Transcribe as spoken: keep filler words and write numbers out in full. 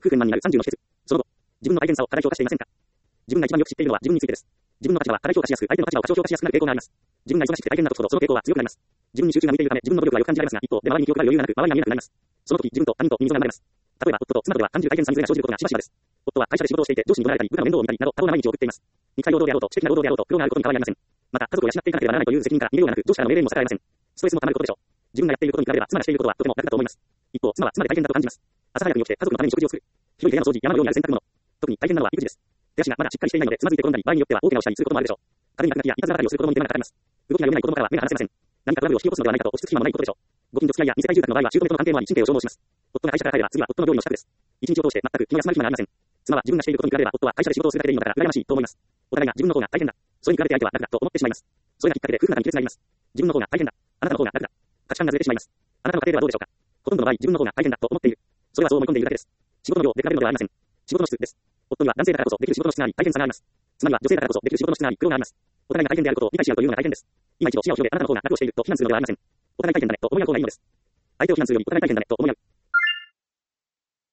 夫婦の満になるさんじゅうの秘訣。その後、自分の大変さを過大評価していませんか？自分が一番よく知っているのは自分についてです。自分の価値は過大評価しやすく、相手の価値は過小評価しやすくなる傾向があります。自分が忙しくて大変な時ほどその傾向は強くなります。自分に集中が向いているため、自分の努力がよく感じられますが、一方で周りに記憶がある余裕がなく、周りが見えなくなります。その時、自分と他人とに溝が生まれます。例えば、夫と妻とでは感じる大変さにズレが生じることがしばしばです。夫は会社で仕事をしていて、上司に怒られたり、部下の面倒を見たりなど、多忙な毎日を送っています。肉体労働であろうと、知的な労働であろうと、苦労があることに変わりありません。また、家族を養っていかなければならないという責任から逃げようがなく、上司からの命令にも逆らえません。ストレスも溜まることでしょう。自分がやっていることに比べれば、妻がしていることはとても楽だと思います。一方、妻は妻で大変だと感じます。朝早くに起きて家族のために食事を作る。広い部屋の掃除、山のようにある洗濯物。特に大変なのは育児です。手足がまだしっかりしていないので、つまずいて転んだり、場合によっては大怪我をしたりすることもあるでしょう。軽い落書きやいたずら係をする子供に手間がかかります。動きが読めない子供からは目が離せません。何かトラブルを引き起こすのではないかと落ち着く暇もないことでしょう。ご近所付き合いや二世帯住宅の場合は、姑との関係もあり、神経を消耗します。夫が会社から帰れば、次は夫の料理の支度です。一日を通して全く気が休まる暇がありません。妻は自分がしていることに比べれば、夫は会社で仕事をするだけでいいのだから羨ましいと思います。お互いが自分の方が大変だ。それに比べて相手は楽だと思ってしまいます。それがきっかけで夫婦仲に亀裂があります。自分の方が大変だ。あなたの方が楽だ。価値観がずれてしまいます。あなたの家庭ではどうでしょうか。ほとんどの場合、自分の方が大変だと思っている。それはそう思い込んでいるだけです。仕事の量で比べるのではありません。仕事の質です。夫には男性だからこそできる仕事の質があり、大変さがあります。妻には女性だからこそできる仕事の質があり、苦労があります。お互いが大変であることを理解し合うというのが大変です。今一度視野を広げ、あなたの方が楽をしていると非難するのではありません。お互い大変だねと思い合う方がいいのです。相手を非難するよりお互い大変だねと思い合う。